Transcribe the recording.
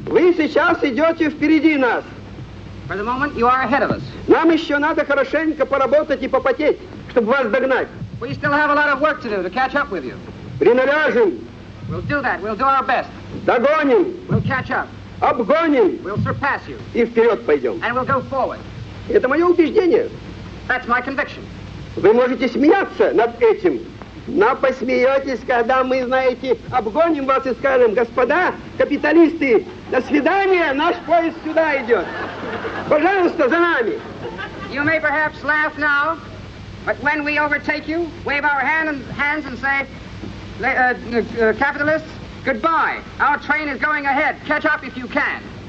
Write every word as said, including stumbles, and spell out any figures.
Вы сейчас идете впереди нас. For the moment, you are ahead of us. Нам еще надо хорошенько поработать и попотеть, чтобы вас догнать. We still have a lot of work to do to catch up with you. Приналяжем. We'll do that. We'll do our best. Догоним. We'll catch up. Обгоним. We'll surpass you. И вперед пойдем. And we'll go forward. Это мое убеждение. That's my conviction. Вы можете смеяться над этим, но посмеетесь, когда мы, знаете, обгоним вас и скажем: господа капиталисты, до свидания, наш поезд сюда идет. Пожалуйста, за нами. You may perhaps laugh now, but when we overtake you, wave our hand and, hands and say, uh, uh, uh, capitalists, goodbye. Our train is going ahead. Catch up if you can.